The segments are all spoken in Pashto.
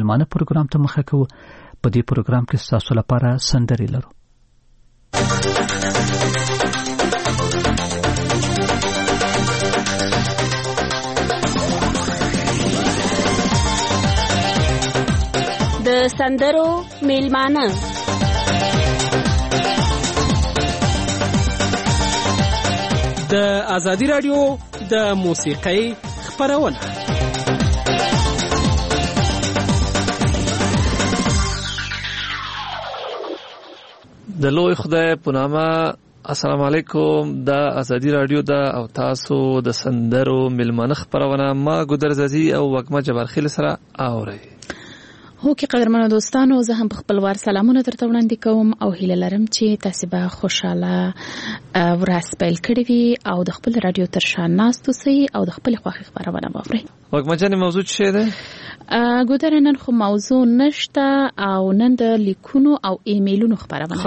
میلمانه پروګرام ته مخه کوو. په دې پروګرام کې تاسو لپاره سندرې لرو. د سندرو میلمانه د ازادي رادیو د موسیقۍ خپرونه. د لوی خدای په نامه السلام علیکم. د ازادي رادیو د او تاسو د سندرو میلمانه خپرونه ما ګودرزازي او وګما جبارخیل سره اوري. هو کې قدرمنو دوستانو، زه هم په خپل وار سلامونه درته وړاندې کوم او هیله لرم چې تاسو به خوشاله ورځ پیل کړئ وي او د خپل رادیو تر شا ناست اوسئ او د خپل خوښي خبرونه واورئ. وګما جان موضوع څه ده؟ ګودر نن خو موضوع نشته او نن د لیکونو او ایمیلونو خبرونه.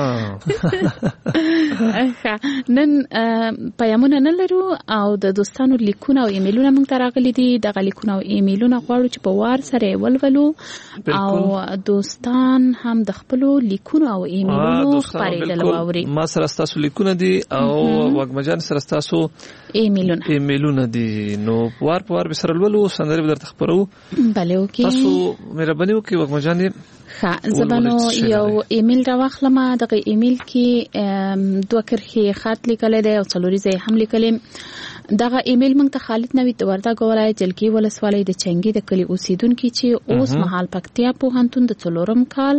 نن پیغامونه نه لرو او د دوستانو لیکونه او ایمیلونه موږ ته راغلي دي. دغه لیکونه او ایمیلونه غواړو چې په وار سره ولولو او دوستان هم د خپل لیکونو او ایمیلونو خبرېدل واوري. ما سره تاسو لیکونه دي او وګما جان سره تاسو ایمیلونه دي. نو وار په وار به سره ولولو، سندرې به درته خبرو. بله اوکې، تاسو مهرباني وکړئ وګما جان. زبانو یو ایمیل راوخلم. دغه ایمیل کې 2 کرښې خط لیکل دي او 4 ځای هم لیکل. دغه ایمیل موږ ته خالد نوید د وردګ ولایت جلکی ولسوالۍ د چنګي د کلی اوسیدونکو چې اوس مهال پکتیا پوهنتون د 4م کال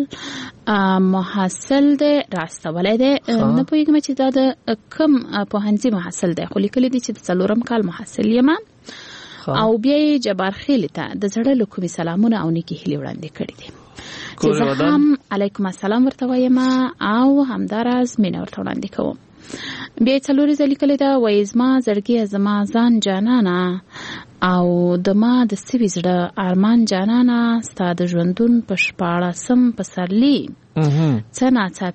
محصل دی راستولای دی. نه پوهیږم چې دا د کوم پوهنځي محصل دی، خو لیکل دي چې د 4م کال محصل یم. او بیا جبارخیل ته د زړه له کومې سلامونه او نیکی هیلې وړاندې کړې دي چې زه هم علیکم السلام ورته وایم او همداراز مینه ورته وړاندې کوم. بیا 4 ځله لیکلې ده، وایي زما زړګیه زما ځان جانانه او د ما د سوي زړه ارمان جانانه ستا د ژوندون په 14 پسرلي څه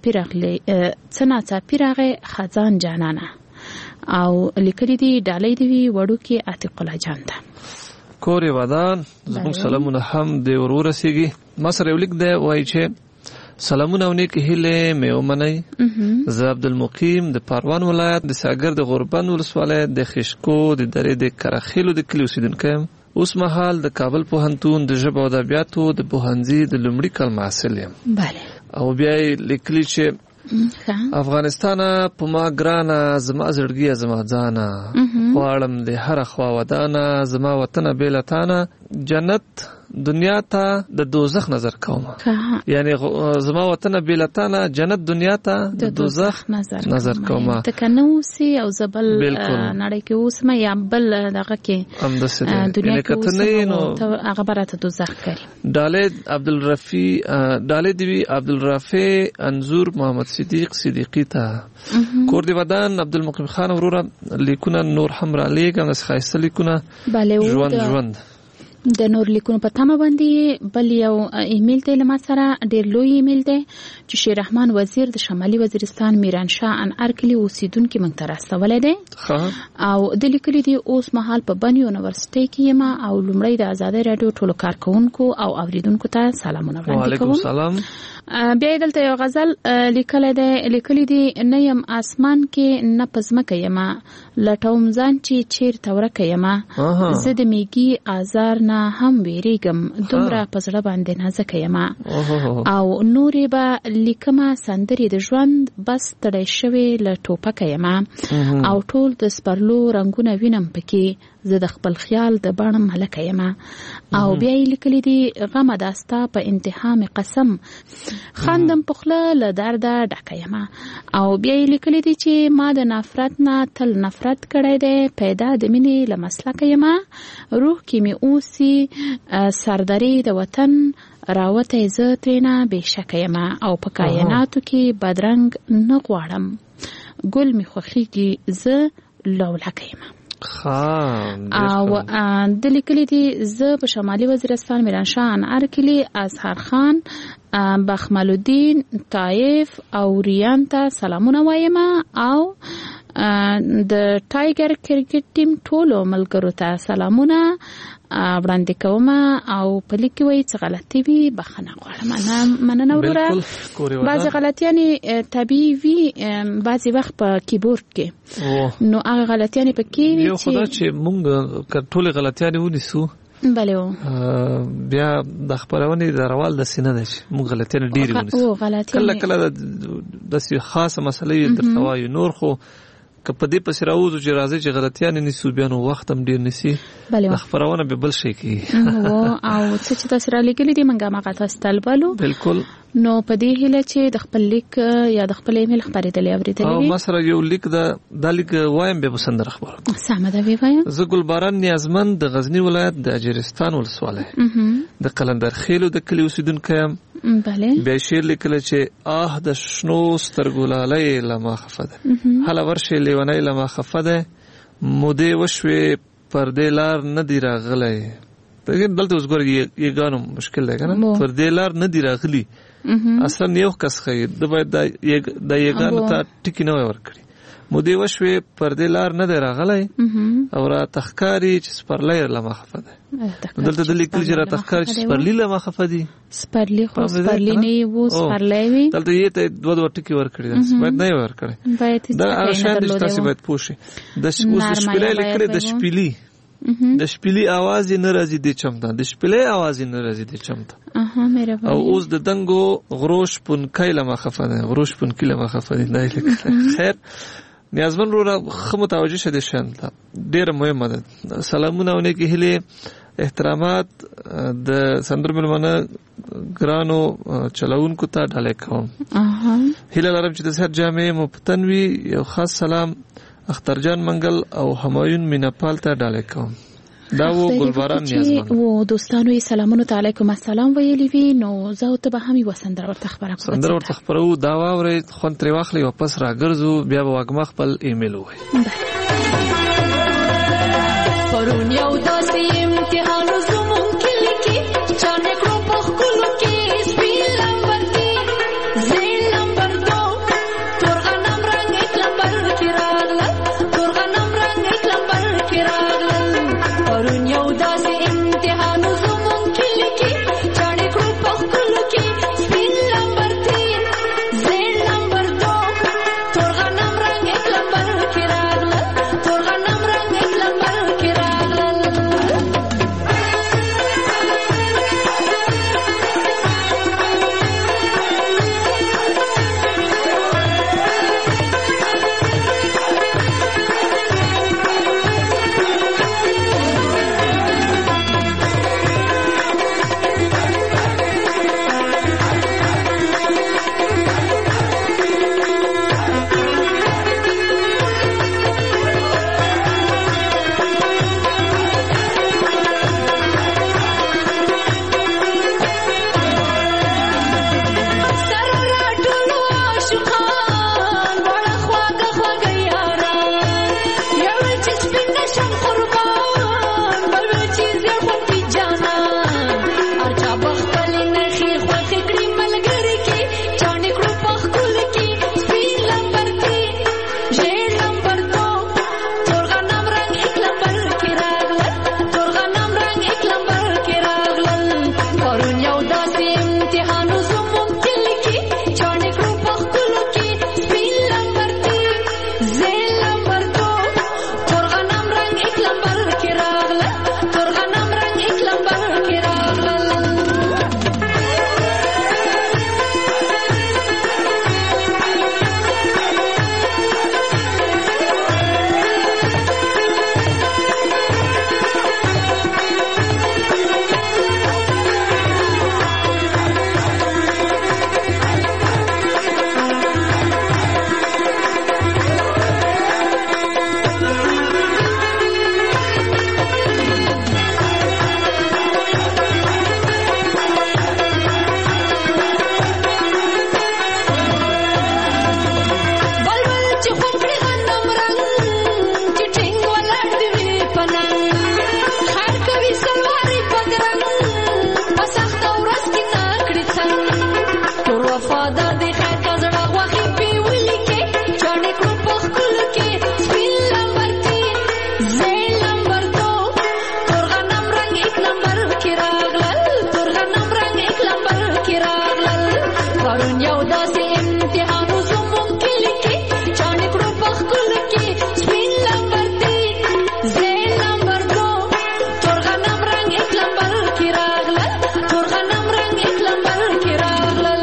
ناڅاپي راغی خزان جانانه. او لیکلي دي ډالۍ دی وړوکې عتیق الله جان ته. کور ودان زموږ سلامونه هم د ورورسیږي. ما سره یو لیک دی، وایي چې سلامونه او نیک هیله مې ومنئ. زه عبدالمقیم د پروان ولایت د ساګر د غوربند ولسوالۍ د خشکو د درې د کرخیلو د کلی اوسیدونکی یم. اوس مهال د کابل پوهنتون د ژبو او ادبیاتو د پوهنځي د لومړي کال محصل یم. بله. او بیا لیکلي چې افغانستان په ما ګرانه زما زړګیه زما ځانه غواړم د هر خوا ودانه زما وطن بیلتانه جنت دنیا ته د دوزخ نظر کوم. یعنی زما وطن بیلتانه جنت دنیا ته د دوزخ نظر کوم. تکنوسی او زبل نړۍ کې اوس ما یا بل دغه کې دنیا کې اوس هغه برات دوزخ کوي. ډالې دی عبدالرافع انزور محمد صدیقی ته کور دی ودان عبدالمقیم خان وروره لیکونه نور هم را لیکم د خایسته لیکونه ژوند د نور لیکونو په تمه باندې. بل یو ایمیل دی لما سره ډیر لوی ایمیل دی چې شیر رحمان وزیر د شمالي وزیرستان میرانشاه انار کلی اوسیدونکو موږ ته راستولی دی. او د لیکلي دی اوس مهال په بن یونیورسيټي کې یم او لومړی د ازادي رادیو ټولو کارکونکو او اوریدونکو ته سلامونه وړاندې کوم. وعلیکم السلام. بیا دلته یو غزل لیکلی دی نه یم اسمان کې نه پزمکه یم لټوم ځان چې چیرته ورکه یم زه د میګي آزار نه هم ویریږم دومره په زړه باندې نازکه یم او نورې به لیکمه سندرې د ژوند بس تړی شوې له ټوپکه یم او ټول د سپرلو رنګونه وینم پکې زه د خپل خیال د بڼم هلکه یم. او بیا یې لیکلی دي غمه داستا په انتها مې قسم خندم پخله له درده ډکه یم. او بیا یې لیکلی دي چې ما د نفرت نه تل نفرت کړی دی پیدا د مینې له مسلکه یم روح کې مې اوسي سردرې د وطن راوته زه ترېنه بېشکه یم او په کایناتو کې بدرنګ نه غواړم ګل مې خوښیږي زه لولکه یم. او د لیکلي دي زه په شمالي وزیرستان میرانشاه انار کلی اظهر خان بخمل الدین طایف او ریان ته سلامونه وایم او د ټایګر کرکټ ټیم ټولو ملګرو ته سلامونه وړاندې کوم او په لیکي وایي چې غلطي وي بخښنه غواړم. مننه وروره. بعضې غلطیانې طبیعي وي، بعضې وخت په کیبورډ کې نو هغه غلطیانې پکې وي یو خو دا چې موږ که ټولې غلطیانې ونیسو بله بیا د خپرونې د روال داسې نه ده چې موږ غلطیانې ډېرې ونیسو. کله کله داسې خاصه مسله یې درته وایو، نور خو که په دې پسې راوځو چې راځي چې غلطیانې نیسو بیا نو وخت هم ډېر نیسي، د خپرونه به بل شی کوي. او څه چې تاسو رالیږلي دي موږ هماغه تاسو ته لولو. بالکل. نو په دې هیله چې د خپل لیک یا د خپل ایمیل خبرېدلې اورېدلې او ما سره یو لیک دا لیک وایم به سندره خبره سمه ده ووایم. زه ګلباران نیازمند د غزنی ولایت د اجرستان ولسوالۍ د قلندر خیلو د کلی اوسیدونکی یم. بله. بیا شعر لیکلی چې د شنو سترګو لالی لما خفه ده، هله ورشې لیونی لما خفه ده، مودې وشوې پردې لار نه دی راغلی. دلته اوس ګوره یګانو مشکل دی که نه، پردې لار نه دی راغلی اصلا یو کس ښایي ده باید دا یګانو ته ټکي نه وای ورکړي. مودې وشوې پردې لار نه دی راغلی او راته ښکاري چې سپرلی لما خفه ده. دلته د لیکلي چې راته ښکاري چې سپرلي لما خفه دي. سپرلي خو سپرلي نه وي، سپرلی وي. دلته یې ته دوه ټکي ورکړي، باید نه یې ورکړی. دا هغه شیان دي چې تاسې باید پوه شئ. اوس د شپیلۍ لیکلې د شپیلي د شپیلي آواز یې نه راځي دې چمته، د شپیلۍ آواز یې نه راځي دې چمته. او اوس د دنګو غرو شپونکی لما خفه ده، غرو شپونکي لما خفه دي. دا یې لیکلی. خیر نیازمن وروره ښه متوجه شه دې شیانو ته، ډېره مهمه ده. سلامونه او نیکې هیلې احترامات د سندرو مېلمانه ګرانو چلوونکو ته ډالۍ کوم. هیله لرم چې د صحت جامې مو په تن وي. یو خاص سلام اخترجان منګل او همایون میناپال ته ډالۍ کوم. دا و ګلباران نیازمند و دوستانو یې سلامونو ته علیکم السلام ویلي وي. نو زه ته به هم یوه سندره ورته خبره کوم. سندره ورته خبرو دا واورئ، خوند ترې واخلئ، واپس راګرځو، بیا به واګما خپل ایمیل ووایي. پرون یو داسې امتحان زموږ کلي کې چا نه کړو په ښکلو کې سپین لمبر کې زین لمبر دو تور غنم رنګ ایک لمبر کې راغلل، تور غنم رنګ ایک لمبر کې راغلل. پرون یو داسې امتحان زموږ کلي کې چا نه کړو په ښکلو کې سپین لمبر کې زین لمبر دو تور غنم رنګ ایک لمبر کې راغلل، تور غنم رنګ ایک لمبر کې راغلل. وفادار دی خیر کا زړه غوښې په ولي کې چاڼې کړو په ښکلو کې پرون یو داسې امتحان زموږ کلي کې چاڼې کړو په ښکلو کې سپین لمبر دی زه لمبر دو تور غنم رنګ ایک لمبر کې راغلل تور غنم رنګ ایک لمبر کې راغلل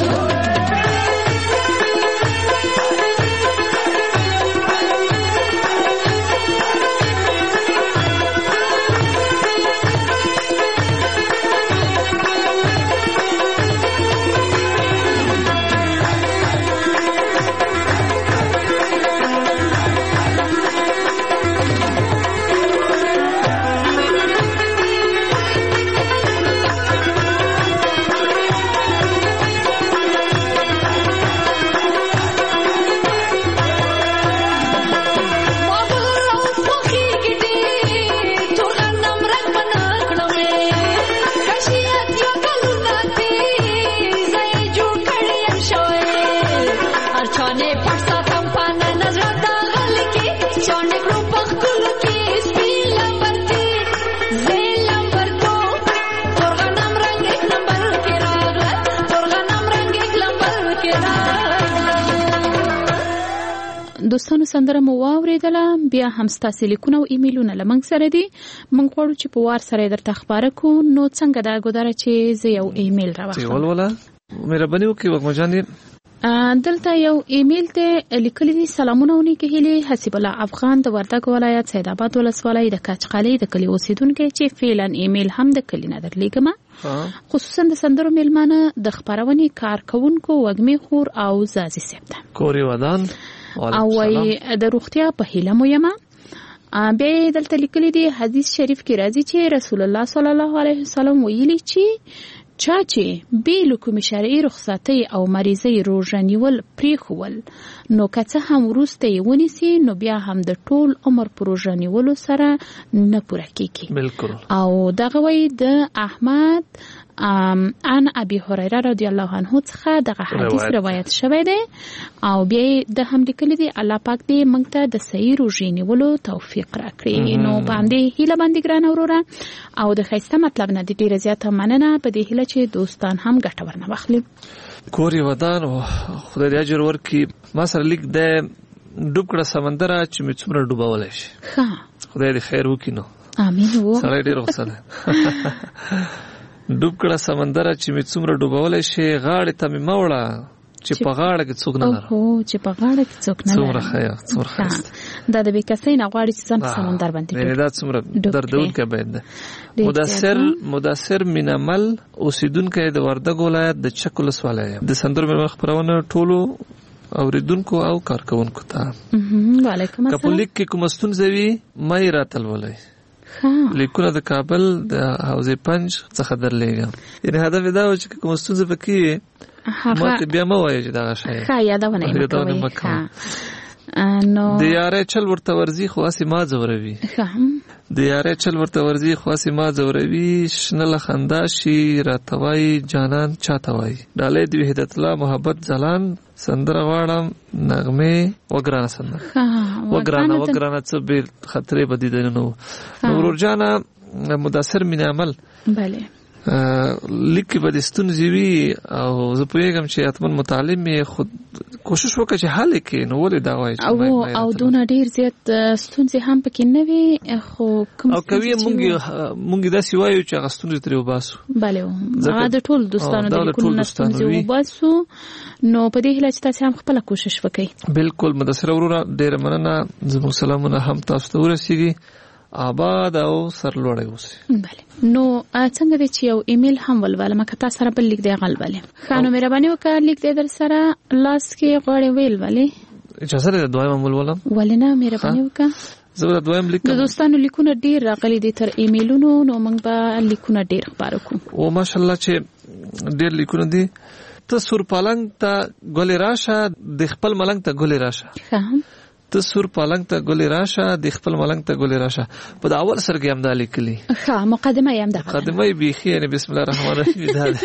دوستانو سندره مو واوریدله بیا هم ستاسو لیکونه او ایمیلونه لمنګ سره دي موږ غواړو چې په وار سره درته خبره کو نو څنګه دا ګودره چې زه یو ایمیل راوړم ولولا مهرباني وکړئ وګمجانې دلته یو ایمیل ته لیکلي دي سلامونه ونیکه هیله حسیب الله افغان د وردګ ولایت سید آباد ولسوالۍ د کاچقالي د کلی اوسیدونکو چې فعلا ایمیل هم د کلی نه درلیږم خصوصا د سندرو میلمانه د خبرونې کارکونکو وګمي خور او زازي سپته کوري ودان او د روغتیا په هیله مو یم به دلته لیکلي دي حدیث شریف کې راځي چې رسول الله صلی الله علیه وسلم ویلي چې چا چې بیل کوم شرعي رخصتي او مریضي روزه نیول پریښول نو که څه هم وروسته یې ونیسي نو بیا هم د ټول عمر پر روزه نیولو سره نه پوره کیږي بالکل او دغه وی د احمد ان ابي هريره رضی الله عنه څخه دغه حدیث روایت شوی دی او بیا د هم لیکلي دي الله پاک دې موږ ته د صحیح روزې نیولو توفیق راکړي نو باندې هیله باندې ګران اوروره او د خیسته مطلب نه د ډیر زیاته مننه په دې هیله چې دوستان هم ګټه ورنه واخلي کوري ودان خدای دې اجر ورکړي ما سره لیک د ډوب کړه سمندر چې مې څومره ډوبولای شي ها خدای دې خیر وکړي نو امين وو سره دې رخصت ډوب کړه سمندر چې مې څومره ډوبولای شي غاړه ته مې موړه چې په غاړه کې څوک نه لري او چې په غاړه کې څوک نه لري څومره خیر څومره خیر دا د بیکسې نه غواړي چې ځان په سمندر باندې دا څومره دردونکې باید مدثر من عمل اوسیدونکو د وردګ ولایت د چک ولسوالۍ د سندرو مې خبرونه ټولو اوریدونکو او کارکونکو ته وعلیکم السلام کپو لیک کې کوم ستونزوي مې راتل ولای لیکونه د کابل د حوزه پنج څخه درلېږم یعنی هدف دا و چې کوم ستونزه پکې ماته بیا مو وایي چې دا شی ښه یادونه مکوي نو د یاره چل ورته ورزي خاصه ما زوروي د یاره چل ورته ورزي خاصه ما زوروي شنل خندا شي راتوي جانان چاتوي ډالې دی هدایت الله محبت زلان سندره واړم نغمه وګرانه سندره وګرانه څه به خطرې بدی دنو نور جانا مدثر من عمل bale لیکي به د ستونزې وي او زه پوهېږم چې اتمن متعلم یې خود کوشش وکړه چې حل کړي نو ولې دا وایي او دونه ډیر زیات ستونزې هم پکې نه وي خو کوم او کوي مونږ داسې وایو چې هغه ستونزې ترې وباسو bale هغه د ټول دوستانو د ټول ستونزې وباسو نو په دې هیله چې تاسو هم خپل کوشش وکړئ بالکل مدثر وروره ډېر مننه زموږ سلامونه هم تاسو ته ورسیږي آباد او سرلوړی اوسئ bale نو څنګه دی چې یو ایمیل هم ولولم که تاسو سره بل لیک دی غلبله خانو مهرباني وکړه لیک دی در سره لاس کې غوړې ویل ولې اجازه ده دویم ولولم ولنه مهرباني وکړه زه دویم لیکم د دوستانو لیکونه ډیر راغلي دي تر ایمیلونو نو موږ به لیکونه ډیر خبرو کوو او ماشاءالله چې ډیر لیکونه دي ته سور پالنګ ته ګولې راشه د خپل ملنګ ته ګولې راشه ته سور پالنګ ته ګولې راشه د خپل ملنګ ته ګولې راشه په اول سر کې هم دا لیکلي ښه مقدمه یې هم ده مقدمه یې بیخي یعنی بسم الله الرحمن الرحیم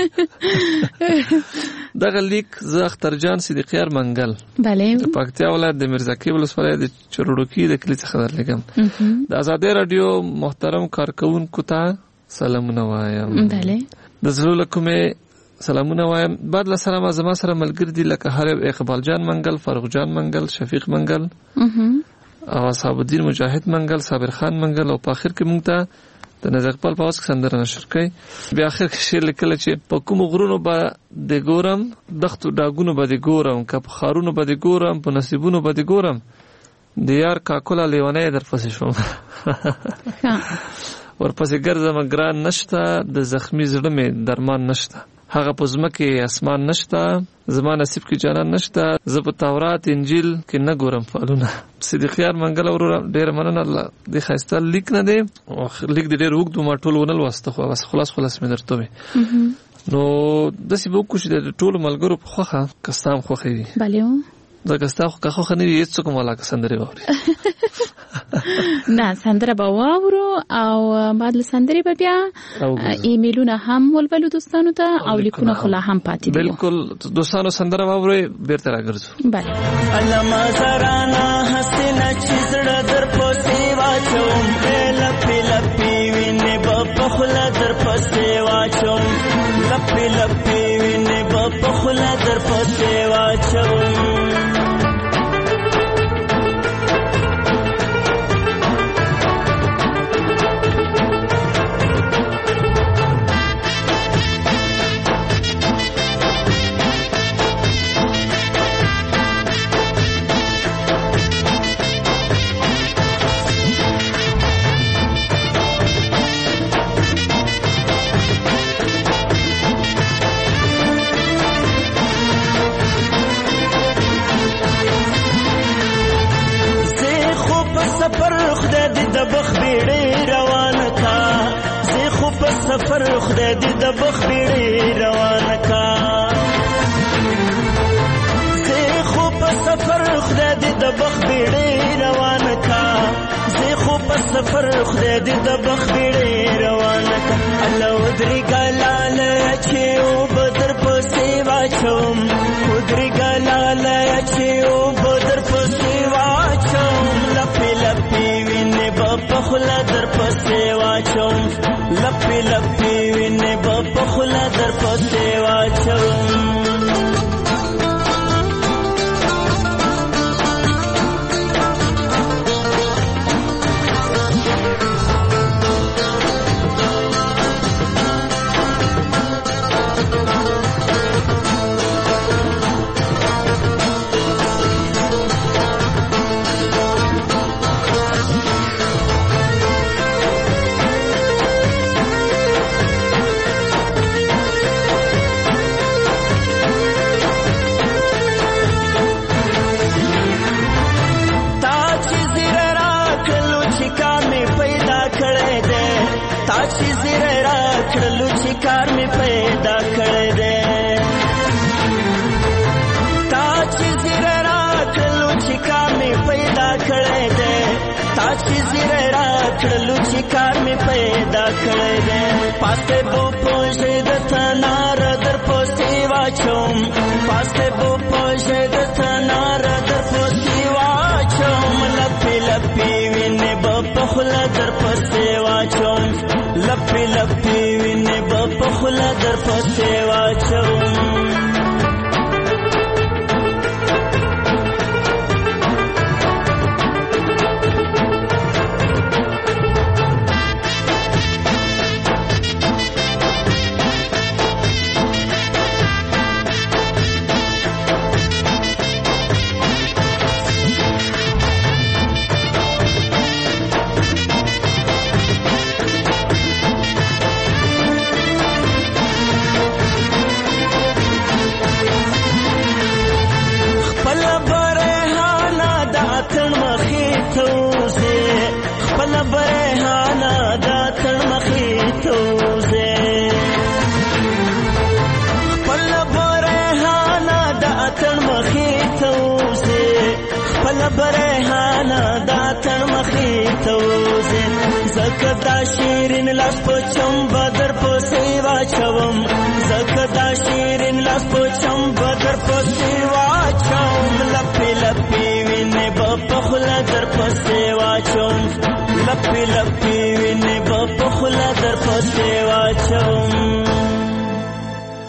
دغه لیک زه اختر جان صدیقیار منګل bale د پکتیا ولایت د میرزاکي ولسوالۍ د چرړوکی د کلی څخه درلګم د آزادۍ رادیو محترم کارکونکو ته سلامونه وایم bale د زړه کومه سلامونه وایم. بعد له سلام زما سره ملګری دي لکه هر اقبال جان منګل، فاروق جان منګل، شفیق منګل او اصحاب الدین مجاهد منګل، صابر خان منګل او په اخر کې مونږ ته د نظر خپل په واسه سندره نشر کړي. بیا اخر کې شعر لیکل چې په کوم غرونو به د ګورم، دښتو ډاګونو به د ګورم، کپ خارونو به د ګورم، په نصیبونو به د ګورم، د یار کاکولا لیونی در پسې شوم. ورپسې ګرځم ګران نشته، د زخمی زړه مې درمان نشته، هغه په ځمکه اسمان نشته، زما نصیب کې جانان نشته، زه په تورات انجیل کې نه ګورم فالونه. صدیق یار منګل ورور ډېر مننه. الله دې ښایسته لیک نه دی، لیک دې ډېر اوږد ما ټول ونه لوسته، خو بس خلاص مې درته وې. نو داسې به وکړو چې د ټولو ملګرو په خوښه که ستا هم خوښې وي. بله ځکه ستا خو که خوښه نه وي هېڅوک هم ولاکه سندرې واوري. نه سندره به واورو او بعد له سندرې به بیا ایمیلونه هم ولولو دوستانو ته او لیکونه خو لا هم پاتې دي. بالکل دوستانو سندره واورئ بیرته راګرځو. بله علما زرانا حسینه چې زړه در پسې واچوم، لپې لپې وینې به په خوله در پسې واچوم، لپې لپې وینې به په خوله در پسې واچوم. سفر خدای دې د بخ بیړې روان کا، زه خو په سفر خدای دې د بخ بیړې روان کا، زه خو په سفر خدای دې د بخ بیړې روان کا. الله ودري ګلال چې او بدر پسې واچوم، ودري ګلال چې او بدر پسې واچوم، لپې لپې وینې په خوله در پسې واچوم، لپې لپې وینې په خوله در پسې واچوم. کار می پیدا کړی دی، پاسته بو پوجې د تنار در پسې واچوم، پاسته بو پوجې د تنار در پسې واچوم، لپې لپې وینې په خوله در پسې واچوم، لپې لپې وینې په خوله در پسې واچوم. زکدا شیرین لاس پچم بدر پسې واچوم، زکدا شیرین لاس پچم بدر پسې واچوم، لپې لپې وینې په خوله در پسې واچوم، لپې لپې وینې په خوله در پسې واچوم.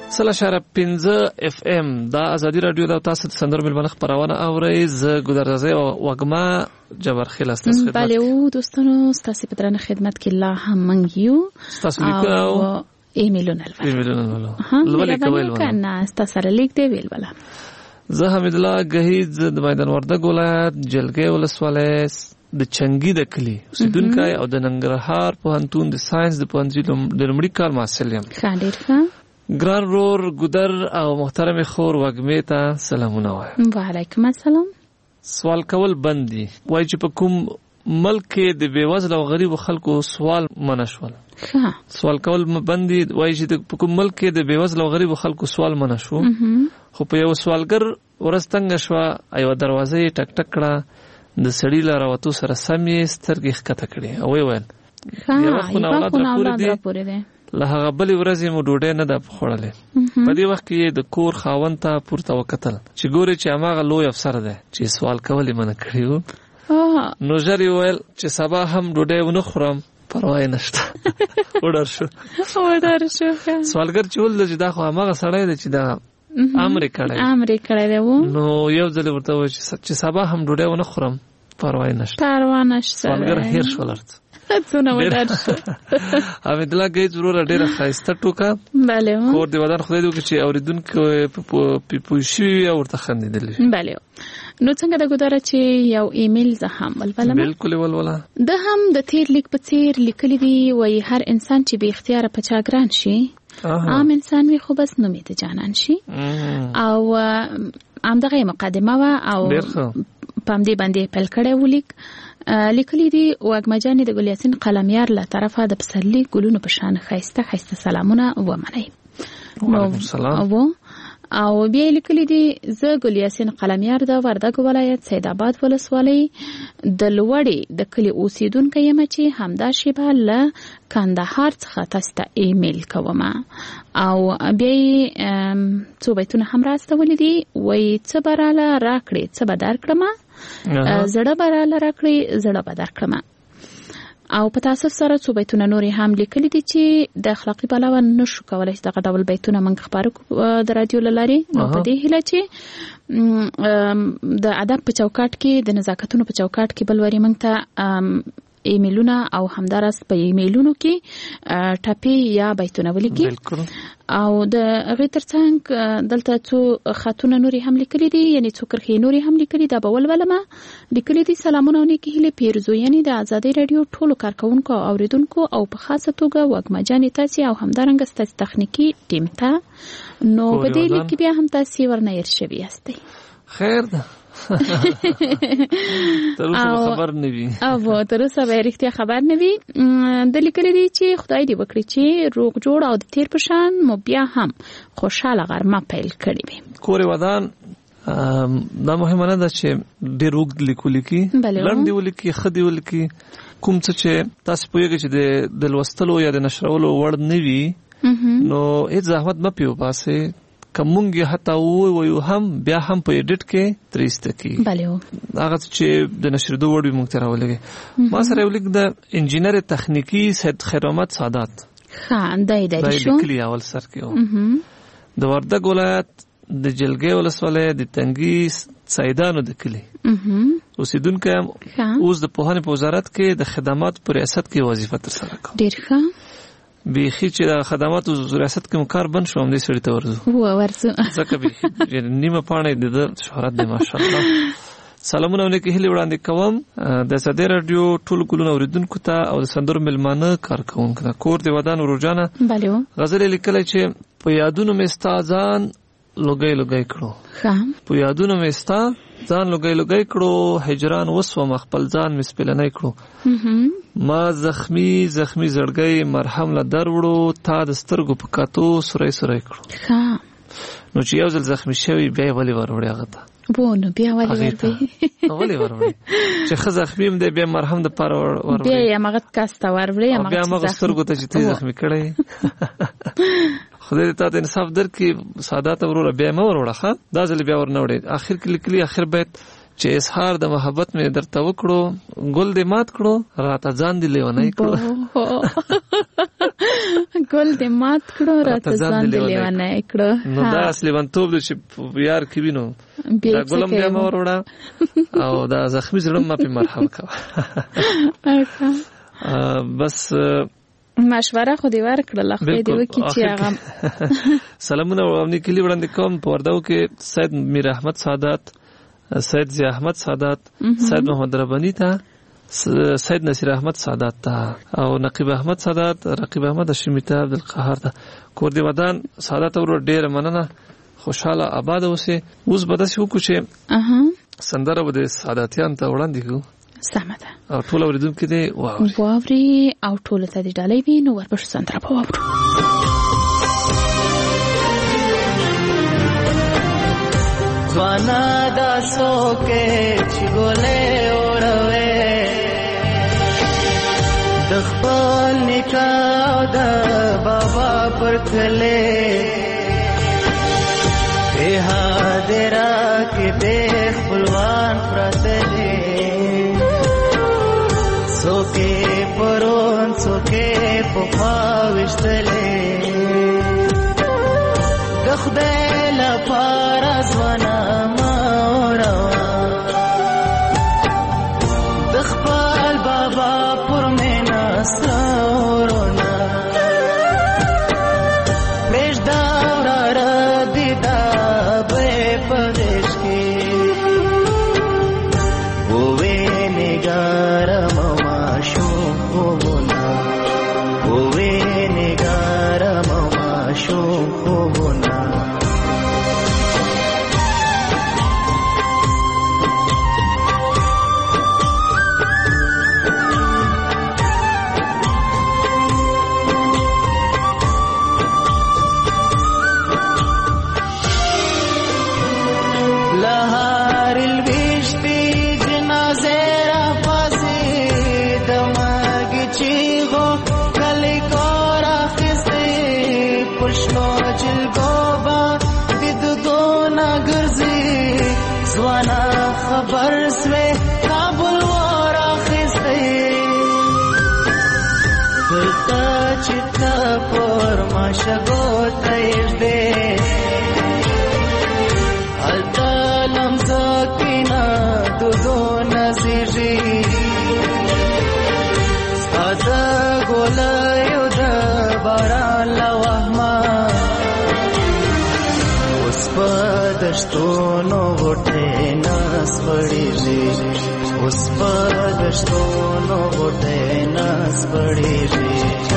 3.5 FM دا ازادي رادیو دا تاسو د سندرو ملمنه خبرونه اورئ. زه ګودرزه او وګما جبر خلاص تاسو خدمت. بله او دوستانو ستاسو په درنه خدمت کې لا هم منګیو تاسو لیکو ایمیلونه لولې کول کنه تاسو سره لیک دی ویل ولا. زه حمید الله غهید د میدان وردګ ولایت جلګې ولسوالۍ د چنګي د کلی اوسیدونکی او د ننګرهار پوهنتون د ساينس د پوهنځي د لومړي کال محصل یم. ډېر ښه. ګران رور ګودر او محترم خور وګمې ته سلامونه وایم. وعلیکم السلام. سوال کول بندي وای چې په کوم ملک کې د بیوزل او غریب خلکو سوال منشول. ښه. سوال کول بندي وای چې په کوم ملک کې د بیوزل او غریب خلکو سوال منشو. خو په یو سوالګر ورستنګ شو ایو دروازه ټک ټک کړه د سړی لاره وته سره سمې سترګې ښکته کړې او ویل یو خو اولاد راپورې دي له هغه بلې ورځې مو ډوډۍ نه ده خوړلې. په دې وخت کې د کور خاوند ته پورته وکتل چې ګوري چې هغه لوی افسر دی چې سوال کول یې منع کړی و. نو ژر یې ویل چې سبا هم ډوډۍ ونه خورم پروا نشته. وډار شو سوالګر چې ول چې دا خو هغه سړی دی چې دا امر کړی دی نو یو ځل ورته و چې سبا هم ډوډۍ ونه خورم پروا نشته. سوالګر هیر شولرت څونه ودار شو. حمید الله گیج ورور ډیره خاصه ټوکا. بله کور دی ودان خدای دې چې اوریدونکو پوښي او ورته خندیدل. بله نو څنګه د ګودره چې یو ایمیل زه هم ولولم. بالکل ولولا. د هم د تیر لیک په څیر لیکلي دی وای هر انسان چې به اختیار په چا ګران شي عام انسان وي خو بس نومې ته جانان شي. او همدغه مقدمه وا او پام دې باندې پل کړه ولیک لیکلي دي واګمجانې د ګل یاسین قلمیار له طرفه د پسرلي ګلونو په شان خایسته سلامونه ومنئ. وعلیکم السلام. او بیا لیکلي دي زه ګل یاسین قلمیار د وردګ ولایت سید آباد ولسوالۍ د لوړې د کلی اوسیدونکو یم چې همدا شیبه له کندهار څخه تاسو ته ایمیل کوم. او بیا څو بیتونه هم راستولي دي وای څه براله راکړي څه به درکړم زړه براله راکړي زړه به درکړم. او په تاسو سره څو بیتونه نورې هم لیکلي دي چې د اخلاقی بلاوه نشو کولای چې دغه ډول بیتونه موږ خبرو د رادیو لاري. نو په دې هیله چې د ادب په چوکاټ کې د نزاکتونو په چوکاټ کې بلوري موږ ته ایمیلونه او همدارس په ایمیلونو کې ټاپي یا بیتونه ولیکي. او د غیر ترڅنګ دلته څو خطونه نوري هم لیکلي دي یعنی څو کرښې نوري هم لیکلي دا به ولولمه. لیکلي دي سلامونه او نیکي هیله پیرزو یعنی د ازادي رادیو ټولو کارکونکو او اوریدونکو او په خاصه توګه وګمجانې تاسو او همدارنګ ستاسو تخنیکی ټیم ته. نو په دې لیک بیا هم تاسو ورنه ير شوي یاستئ. خیر ده تروسه خبر نوي او تروسه به رښتیا خبر نوي. د لیکلي دي چې خدای دې وکړي چې روغ جوړ او د تیر پشان مو بیا هم خوشاله غرمه پیل کړي وي. کور ودان دا مهمه نه ده چې ډېر وګد لیکي لړندې ولیکي خدي ولیکي کوم څه چې تاسو پوهیږئ چې د لوستلو یا د نشرولو وړ نه وي نو هیڅ زحمت مه پیو باسئ. کومږه حتی وایو هم بیا هم په ایډیټ کې تریسته کی. بله هغه چې د نشریدو وړ به مونږ تراولې. ما سره یو لیک د انجینر تخنیکی سید خیرامت سادات دای شو لیکلی اول سر کې د وردګ ولایت د جلګې ولسوالۍ د تنګي سیدانو د کلی اوسیدونکو اوس د پوهنې په وزارت کې د خدمات پر ریاست کې وظیفه تر سره کوي. ډیر ښه. بیخي چې د خدماتو ریاست کې کار بند شو هم دې سړی ته ورزو ځکه به نیمه پاڼه د شهرت دی ماشاءالله. سلامونه ونکي هلي وړاندې کوم د ازادي رادیو ټول ګلونه اوریدونکو ته او د سندرو ملمانه کارکونکو ته. کور دی ودان روزانه بله غزل لیکل چې په یادونو مې ستا ځان لوګي کړو. په یادونو مې ستا ځان لوګي کړو هجران وسوم خپل ځان مې سپلنې کړو. ما زخمی زړګي مرهم له دروړو تا د سترګو په کاتو سوري کړو. نو چې یو ځل زخمی شوی بیا ولې وروړی هغه ته بونو بیا ولې وروړي چې خه زخمی هم دی بیا مرهم د پاره وروړي بیا مغت کاسته وروړي بیا مغت سترګو ته چې ته زخمی کړی. خدای دې تاسو انصاف درکړي سادات ورور بیا مې وروړه دا ځل بیا ورنوړي. اخر کې لیکلي اخر بیت چې اظهار د محبت مې درته وکړو ګل دې مات کړو راته ځان دې لیونی کړو. ګل دې مات کړو راته ځان دې لیوانه کړو. نو دا اصلي ونتوب چې یار کې وینو دا ګلم بیا ما وروړه او دا زخمی زړه ما په مرحم کا. بس مشوره خو دی ورکړه خو دې وکي چې هغه سلامونه ورني کلی وړاندې کوم په ورداو کې سید میر احمد سعادت، سید ضیاء احمد سعادت، سید محمد ربانی ته، سید نصیر احمد سعادت ته او نقیب احمد سعادت، رقیب احمد هاشمی ته، عبدالقهار ته. کور دی ودان سعادت ور ډیر مننه، خوشاله آباد اوسه. اوس به داسې وکړو چې سندره به د سعادتیان ته وړاندې کړو. سمه ده. او ټول اوریدونکو دې واوري او ټول ته دې ډالۍ وي. نو ورپښ سندره به واورو. ځوانا دا سوکې چې ګولې اوروي د خپل نکاح د بابا پر کله په حاضرا کې د خپلوان پرتلې سوکې پرون سوکې په خواوشتلې د خدای لپاره ځوانا شګو تیر دې التا لمزه کینا دو نزیږي ساده ګولایو د باران لوهما اوس په دشتونو وټه ناس پړېږي اوس په دشتونو وټه ناس پړېږي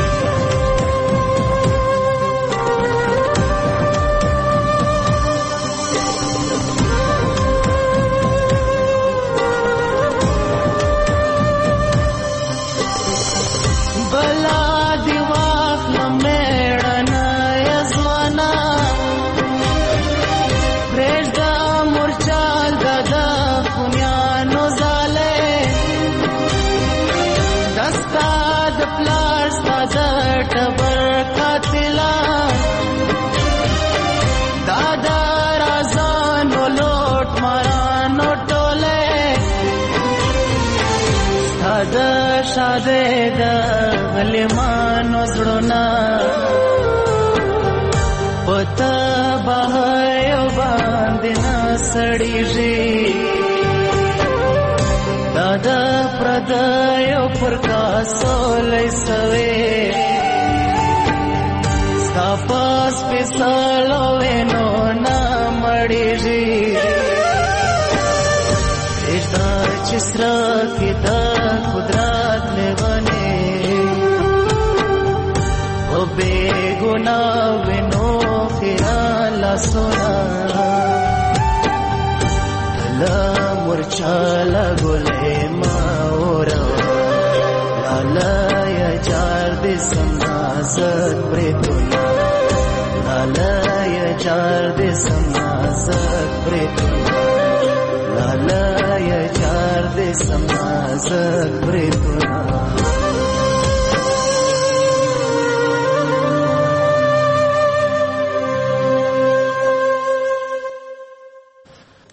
شاده دا غلیمانو زړونه پتا بهایو باندې نسړیږي دادا پردایو پر کاسو لیسوي سپاس پسالو وینو نا مړیږي اشتا چسرا کی دا قدرت لیوانی او بے گناہ وینو خیال سونا لا مرچالا گلے ماورا لالا یا جار دے سمنازت پریتونا لالا یا جار دے سمنازت پریتونا لالا یا جار دے سمنازت پریتونا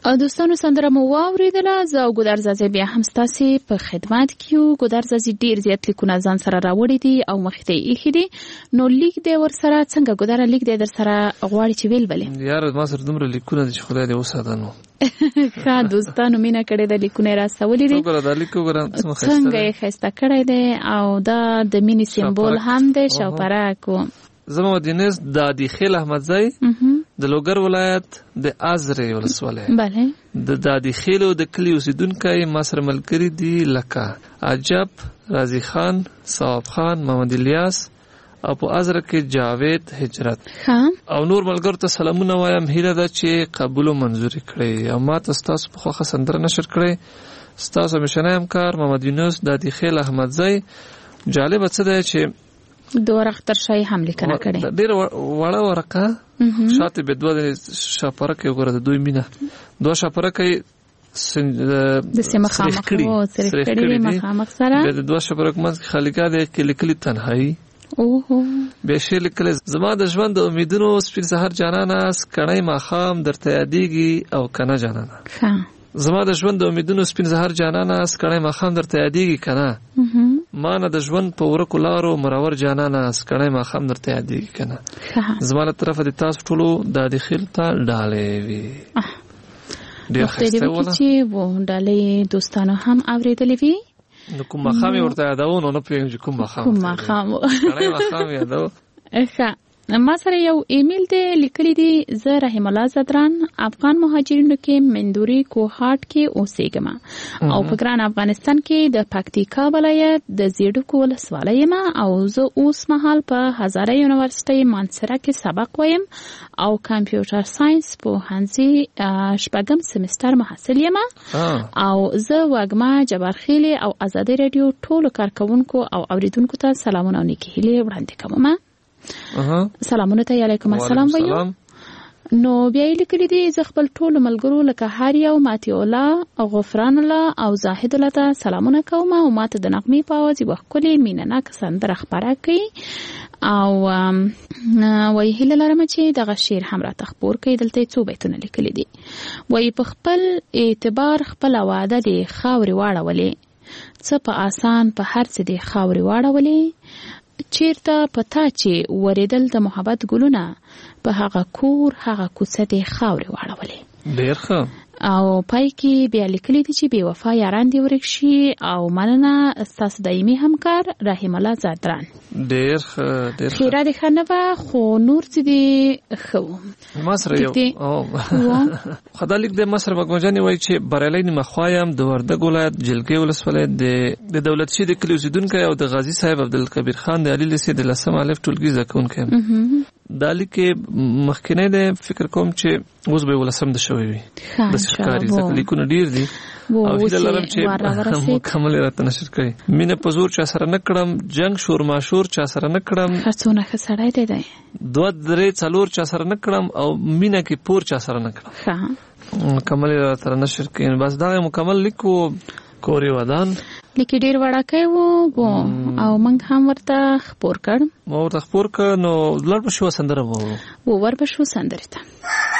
دوستانو سندره مو واوریدله. زه او ګودر زازي بیا هم ستاسې په خدمت کې یو. ګودر زازي ډیر زیات لیکونه ځان سره راوړي دي او مخې ته یې ایښي دي. نو لیک دی ورسره څنګه ګودره لیک دی در سره غواړي چې ویل ولې؟ یار ما سره دومره لیکونه دي چې خدای دې وساته نو. ښه دوستانو مینه کړې ده، لیکونه یې راستولي دي. وګوره دا لیک وګوره څنګه یې ښایسته کړی دی او دا د مینې سمبول هم دی. شاوپرک زما مدینس د دادیخیل احمدزی د لوګر ولایت د ازرې ولسوالۍ. بله د دادیخیلو د کلی اوسیدونکي ما سره ملګري دي لکه عجب، رازي خان، ثواب خان، محمد الیاس او په ازره کې جاوید هجرت او نور ملګرو ته سلامونه وایم. هیله ده چې قبول او منظوري کړئ او ما ته ستاسو په خوښه سندره نشر کړئ. ستاسو مشنه همکار محمد یونس دادیخیل احمدزی. جالب څه دی چې دو ورقه شای هم لیکنه کړي، ډېر وړه ورقه شاته به دوه شاپرکه وګوره د دوی مینه دوه شاپرکه د سیمه خامخو سره کړي مخامخ سره د دوه شاپرک منځ خالقا د کلی تنهایی. اوه به شیر لیکل زما د ژوند د امیدونو سپین سحر جانانه سکړی ماخام درته یادېږي او کنه جانانه. زما د ژوند د امیدونو سپین سحر جانانه سکړی ماخام درته یادېږي کنه. ما نه د ژوند په ورکو لارو مرور جانانه سکړی ماخام درته یادېږي کنه. زما له طرفه د تاسو ټولو د داخل ته ډالې وي. ډېر ښایسته وله چې و ډالې دوستانو هم اورېدلې وي. نو کوم ماخام یې ورته یادوو نو نه پوهېږم چې کوم ماخام سکړی ماخام یادوو. ښه ما سره یو ایمیل دی لیکلی دی. زه رحیم الله زدران افغان مهاجرینو کې مندوري کوهاټ کې اوسېږم او په ګران افغانستان کې د پکتیکا ولایت د زیډوکو ولسوالۍ یم او زه اوس مهال په هزاره یونیورسيټي مانسره کې سبق وایم او کمپیوټر ساينس پوهنځي شپږم سمستر محصل یم او زه وګما جبارخیل او آزادي رادیو ټولو کارکونکو او اوریدونکو ته سلامونه او نیکی هیلې وړاندې کوم. سلامونه ته علیکم السلام وایو. نو بیا یې لیکلي دي زه خپل ټولو ملګرو لکه هاریا او ماتی الله او غفران الله او زاهد الله ته سلامونه کوم او ماته د نغمې په اواز یوه ښکلې مینهناکه سندره خپره کړي او وایي هیله لرم چې دغه شعر هم راته خپور کړي. دلته یې څو بیتونه لیکلي دي. وایي په خپل اعتبار خپله واده دې خاورې واړولې، څه په آسان په هر څه دې خاورې واړولې، چیرته پتا چې وریدل د محبت ګلونه په هغه کور هغه کوڅه دې خاورې واړولې. ډېر ښه. او پای کې بیا لیکلي دي چې بې وفا یاران دې ورک شي او مننه ستاسو دایمي همکار رحیم الله زادران. ډېر ښه ډېر ښه. خیره دې ښه نه وه خو نور څه دې ښه و. ما سره یو خدا لیک د مصر مګمجاني وایي چې بریالی نیمهخوا یم د وردګ ولایت جلګۍ ولسوالۍ د دولت شي د کلي اوسېدونکی او د غازي صاحب عبدالکبیر خان د علي لیسې د 10 الف ټولګي زده کوونکی یم. دا لیک مخکینی دی فکر کوم چې اوس به 10 د شوی وي. داسې ښکاري ځکه لیکونه ډېر دي او هیله لرم چې مکمل یې راته نشر کړي. مینه په زور چا سره نه کړم، جنګ شور ماشور چا سره نه کړم، هر څونه ښه سړی دی 2 3 4 چا سره نه کړم او مینه کې پور چا سره نه کړم. مکمل یې راته نشر کړي. بس دا مکمل لیکو کوري ودان لیکي ډېر وړاکی و او موږ هم ورته خپور کړ. ما ورته خپور کړ نو لړ به شو سندره وو ور به شو سندرې ته.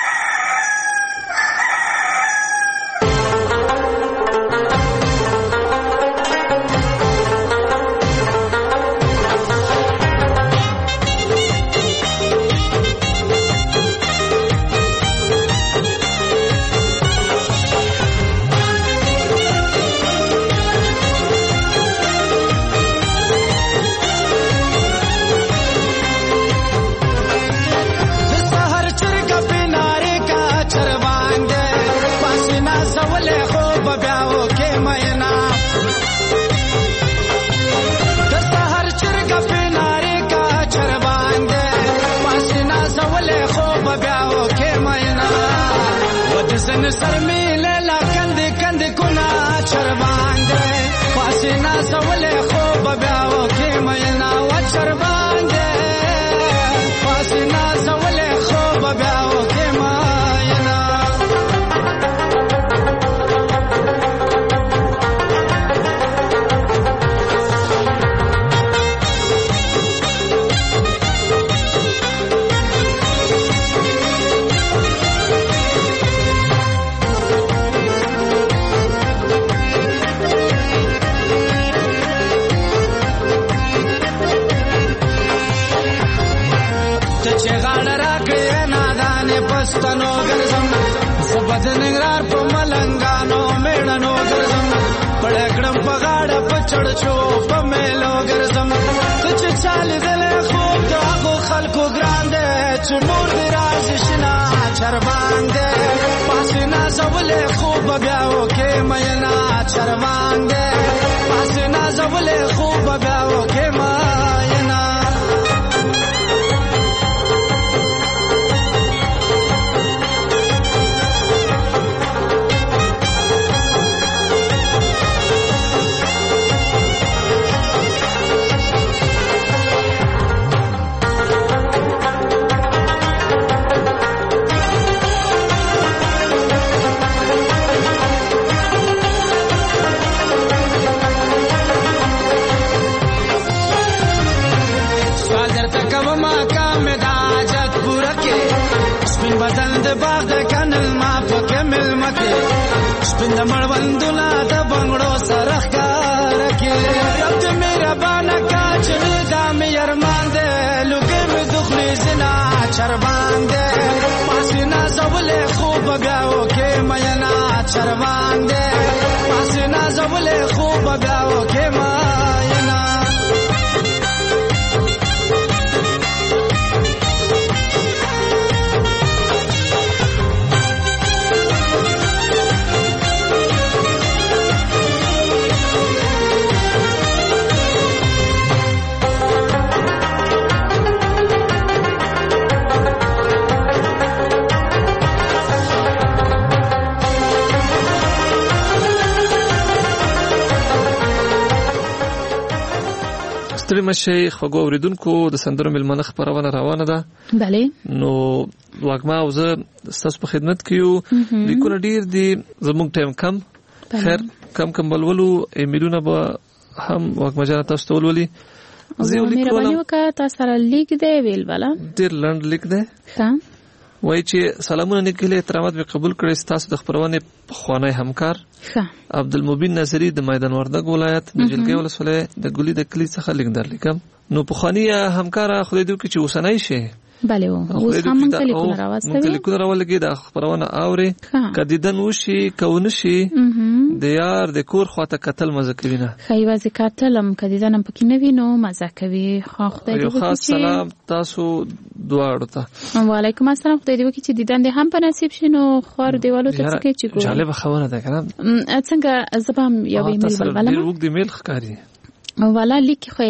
سر میله لا کند کند کنا چر باندې پاسینا سولې خوب بیا وکي مینا و چر باندې پاسینا سولې خوب بیا وکي مینا. غنو ګرځم زبد نګرار په ملنګانو میړنو ګرځم پړکړم په غاړه په چړچو په میلو ګرځم چې چالي دلې خوب د هغو خلکو ګران دی چې نور دې راځي شنا چربان دی پاسې نازولې خوب بیا وکې مینا چربان دی پاسې نازولې خوب بیا وکې مینا بدن د باغ د کنل ما په کمل مکه سپین د مړوندونه د بنگړو سره ښکار کې رب دې مهربانه کا چې دا مې ارمان دې لوګې مې دخلي زنا چربان دې پاسینا زولې خوب بیا وکې مینا چربان دې پاسینا زولې خوب بیا وکې مینا ستړي مشه خوږو اوریدونکو د سندرو ملمنه خبرونه روانه ده. بله نو واګما او زه تاسو په خدمت کې یو لیکونه ډیر دي زموږ ټایم کم خیر کم بلولو ایمیلونه به هم واګما جان تاسو ته ولولي زه مهرباني وکړه تاسو سره لیک دی ویل والا ډیر لنډ لیک دی ها وای چې سلامونه نکله احترامات به قبول کړئ تاسو د خبرونه خوانای همکار عبدالمبین ناصری د میدان وردګ ولایت د جلګې ولسوالۍ د ګولي د کلی څخه لیک درلیکم. نو په خواني همکار خدای دې کې چې وسنای شي بله اوس هم کلیکونه راوستوي کلیکونه راولګي د خبرونه اوري کدیدن وشي کون شي د یار د کور خواته قتل مزه کوي نه خیوازه قتلم کدیدن هم پکې نه وینو مزه کوي خدای دې وکړي سلام تاسو دواړو ته وعلیکم السلام خدای دې وکړي چې دیدن دې هم په نصیب شینو خور دیوالو ته څه کې چې ګور جالب خبره ده کنه څنګه زبام یو ایمیل بلبلم ډیر وګ دی میل ښکاری والا لیک خو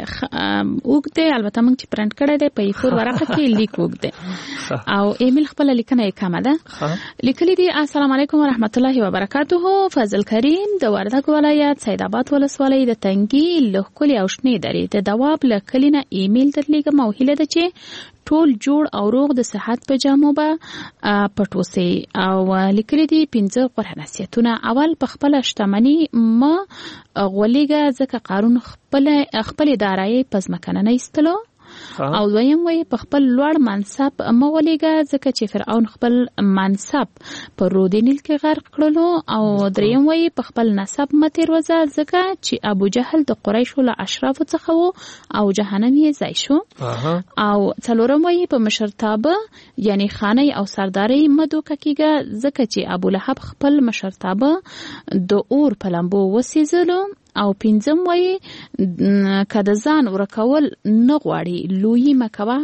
وګده البته موږ چې پرنټ کړی دی په یو ورقه کې لیک وګده او ایمیل خپل لیکنه یې کومه ده لیکلي دي السلام علیکم ورحمت الله وبرکاته فضل کریم د وردګ ولایت سید آباد ولسوالۍ د تنګي لوکلي او شنې درې د دواب لکلینه ایمیل درلیږم او هیله ده چې ټول جوړ او روغ د صحت په جامو به پټوسي او لیکلي دي 15 غوره نصیحتونه. اول په خپل شتمنۍ ما غولېګه ځکه قانون خپل دارایی پزمکنه نه ایستلو او دویم وی په خپل لوړ منصب مولېګه ځکه چې فرعون خپل منصب په رودینیل کې غرق کړلو او دریم وی په خپل نسب متیر وزه ځکه چې ابو جهل د قریشو له اشراف څخه وو او جهنم یې ځای شو او څلورم وی په مشرتابه یعنی خانه او سرداري مدوکه کېږي ځکه چې ابو لهب خپل مشرتابه د اور په لمبو وسیزلو او پنځم وایي کده ځان ورکول نه غواړي لوی مکوا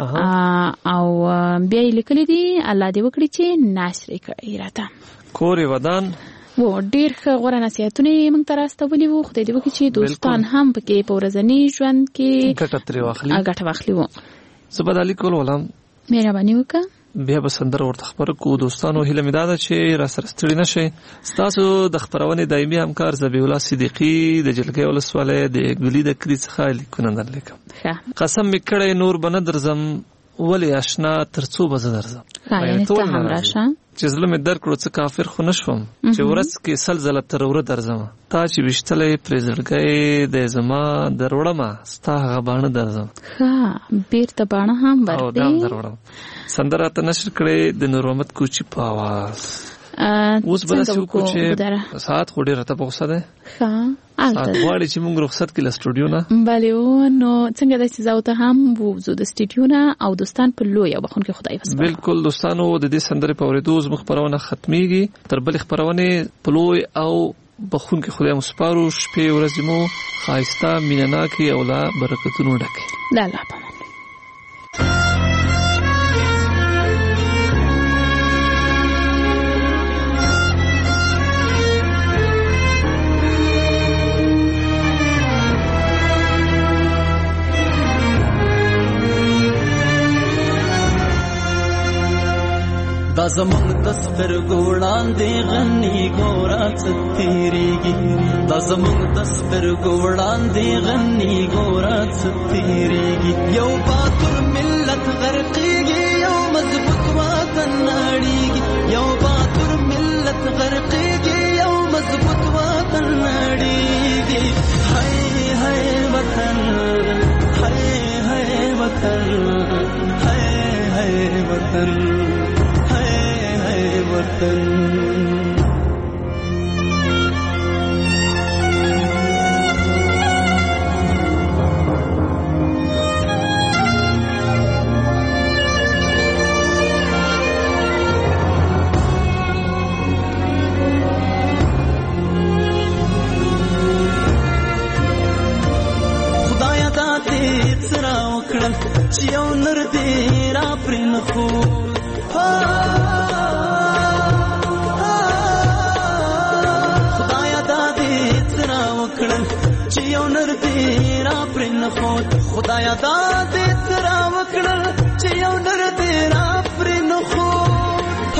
او بیا لیکلي دي الله دې وکړي چې ناشر کړي راته کورې ودان و ډیر غوړه نصیحتونه موږ ته راستولي وو خدای دې وکړي چې دوستان هم پکې په ورځني ژوند کې ګټه واخلي وو زبدالي کول ولم مهرباني وکړه بیا به سندره ورته خبر کو دوستانو هیله مې ده چې را سره ستړي نشئ ستاسو د خبرونې دایمي همکار ذبیح الله صدیقي د جلګې ولسوالۍ د ګولي د کلي څخه لیکونه درلیکم قسم مې کړی نور به نه درځم ولې آشنا تر څو به زه درځم چې زړه مې درک کړو څه کافر خو نه شوم چې ورځ کې سل ځله تر وره درځم تا چې ویشتلی پرې زړګی دی زما در وړمه ستا هغه باڼه درځم بیرته باڼه هم ورته سندره ته نشر کړې د نور محمد کوچي په اواز اوس به داسې وکړو چې ساعت خو ډېر راته په غوسه دی ساعت غواړي چې موږ رخصت کړي له سټوډیو نه بله نو څنګه داسې زه ته هم ووځو د سټوډیو نه او دوستان په لویه بخښونکي خدای وسپارو بالکل دوستانو د دې سندرې په اورېدو زموږ خپرونه ختمیږي تر بلې خپرونې په لوی او بخښونکي خدای مو سپارو شپې ورځې مو ښایسته مینهناکې او له برکتونو ډکې د الله په امان دا زمونږ د سترګو وړاندې غني ګوره څه تېرېږي دا زمونږ د سترګو وړاندې غني ګوره څه تېرېږي یو باتور ملت غرقېږي یو مضبوط وطن نړېږي یو باتور ملت غرقېږي یو مضبوط وطن نړېږي هی هی وطن هی هی وطن هی هی وطن وطن خدایا دا دې سره وکړل چې یو نر دې را پرې نه خو چې یو نر دې را پرې نه خود خدایا دا دې سره وکړل چې یو نر دې را پرې نه خود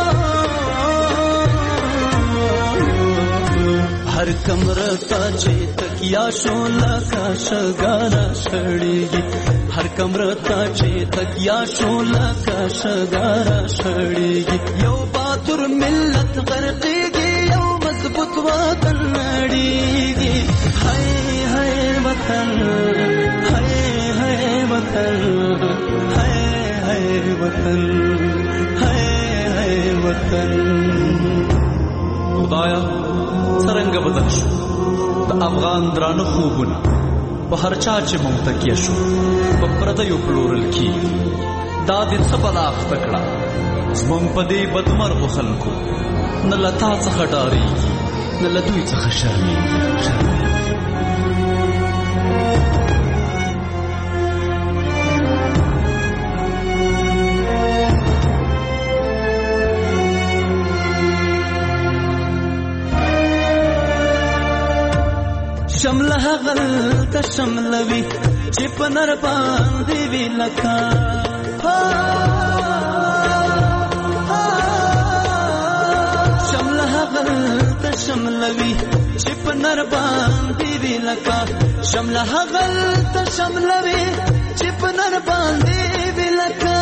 هر کمره ته چې تکیا شو لکه شګاره شړېږي هر کمره ته چې تکیا شو لکه شګاره شړېږي یو باتور ملت غرقېږي یو مضبوط وطن نړېږي هی هی وطن هی هی وطن هی هی وطن هی هی وطن خدایا څرنګه بدل شو د افغان درانه خوبونه په هر چا چې مونږ تکیه شو په پردیو پلورل کېږي دا دې څه بلا اخته کړه زمونږ په دې بدمرغو خلکو نه له تا څخه ډارېږي نه له دوی څخه شرمېږي شمله غلطه شملوي چې په نر باندې وی لکه شمله غلطه شملوي چې په نر باندې وی لکه شمله غلطه شملوي چې په نر باندې وی لکه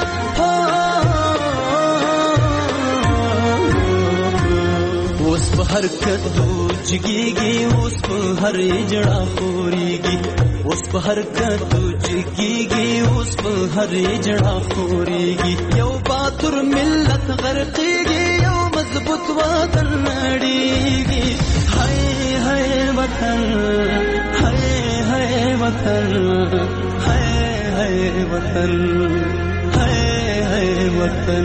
اوس په هر کدو جګيږي اوس په هر جړه خوريږي اوس په هر کدو جګيږي اوس په هر جړه خوريږي یو باتور ملت غرقېږي یو مضبوط وطن نړېږي هی هی وطن هی هی وطن هی هی وطن هی هی وطن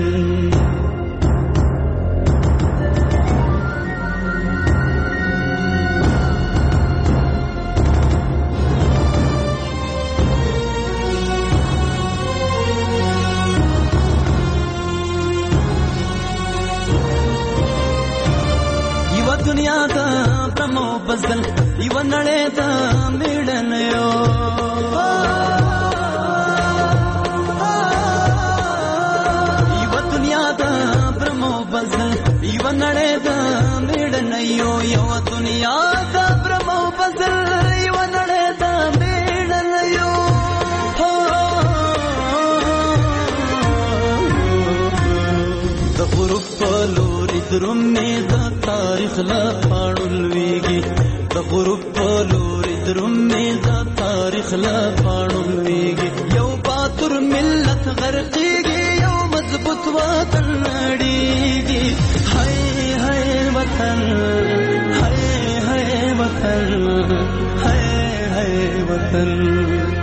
دنیا دا برمو بزل یو نړۍ دا میړن یو یو دنیا دا برمو بزل یو نړۍ دا میړن یو یو دنیا دا برمو بزل یو نړۍ دا میړن یو د غروب په لوري درومې د تاریخ لا پاړل ویږي د غروب په لوري درومې د تاریخ لا پاړل ویږي یو باتور ملت غرقېږي یو مضبوط وطن نړیږي هاي هاي وطن هاي هاي وطن هاي هاي وطن